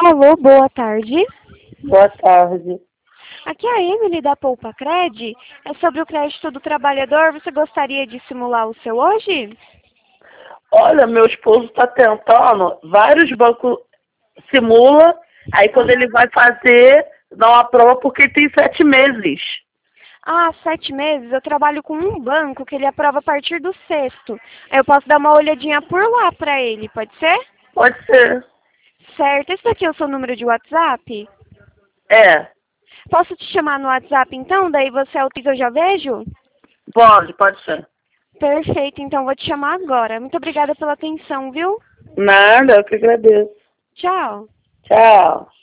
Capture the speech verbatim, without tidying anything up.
Alô, boa tarde. Boa tarde. Aqui é a Emily da Poupa Cred. É sobre o crédito do trabalhador. Você gostaria de simular o seu hoje? Olha, meu esposo está tentando, vários bancos simula, aí quando ele vai fazer, não aprova porque tem sete meses. Ah, sete meses. Eu trabalho com um banco que ele aprova a partir do sexto. Aí eu posso dar uma olhadinha por lá para ele, pode ser? Pode ser. Certo. Esse daqui é o seu número de WhatsApp? É, Posso te chamar no WhatsApp então? Daí você autoriza, eu já vejo? pode, pode ser. Perfeito, então vou te chamar agora. Muito obrigada pela atenção, viu? Nada, eu que agradeço. Tchau. Tchau.